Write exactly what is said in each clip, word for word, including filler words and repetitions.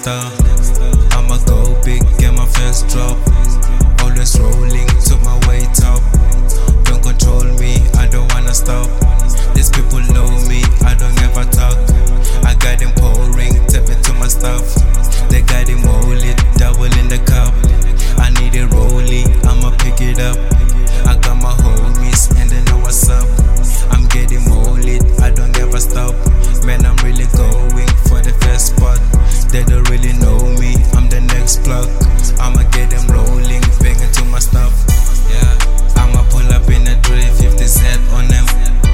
star. I'ma go big, get my first drop. Always rolling, took my weight up. Don't control me, I don't wanna stop. These people know me, I don't ever talk. I got them pouring, tap into my stuff. They got them hold it, double in the cup. I need it rolling, I'ma pick it up. I got my homies and they know what's up. I'm getting molded, I don't ever stop. Man, I'm really going for the first spot. They don't really know me, I'm the next plug. I'ma get them rolling, bang into my stuff. Yeah, I'ma pull up in a three fifty Z on them.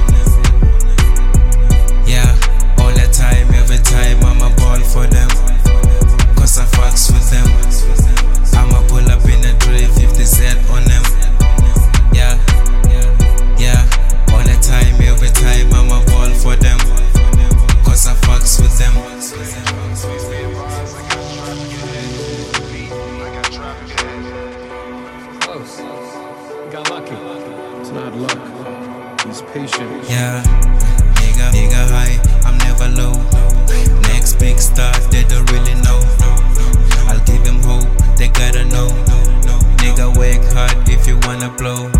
Yeah, all the time, every time I'ma ball for them. Cause I fucks with them. I'ma pull up in a three fifty Z on them. Yeah, yeah, all the time, every time I'ma ball for them. Cause I fucks with them. Close. You got lucky. It's not luck. He's patient. Yeah, nigga, nigga high, I'm never low. Next big star, they don't really know. I'll give them hope, they gotta know. Nigga, work hard if you wanna blow.